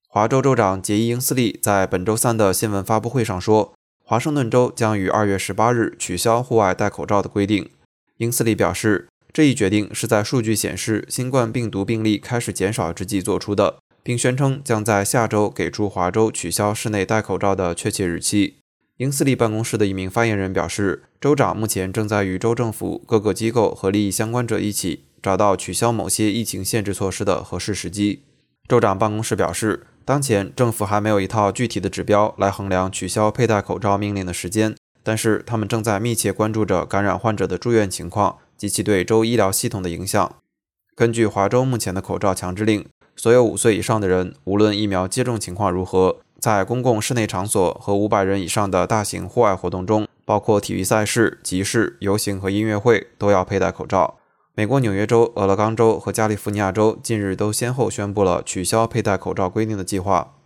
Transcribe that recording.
华州州长杰伊·英斯利在本周三的新闻发布会上说，华盛顿州将于2月18日取消户外戴口罩的规定。英斯利表示，这一决定是在数据显示新冠病毒病例开始减少之际做出的，并宣称将在下周给出华州取消室内戴口罩的确切日期。英斯利办公室的一名发言人表示，州长目前正在与州政府、各个机构和利益相关者一起找到取消某些疫情限制措施的合适时机。州长办公室表示，当前政府还没有一套具体的指标来衡量取消佩戴口罩命令的时间，但是他们正在密切关注着感染患者的住院情况及其对州医疗系统的影响。根据华州目前的口罩强制令，所有5岁以上的人，无论疫苗接种情况如何，在公共室内场所和500人以上的大型户外活动中，包括体育赛事、集市、游行和音乐会，都要佩戴口罩。美国纽约州、俄勒冈州和加利福尼亚州近日都先后宣布了取消佩戴口罩规定的计划。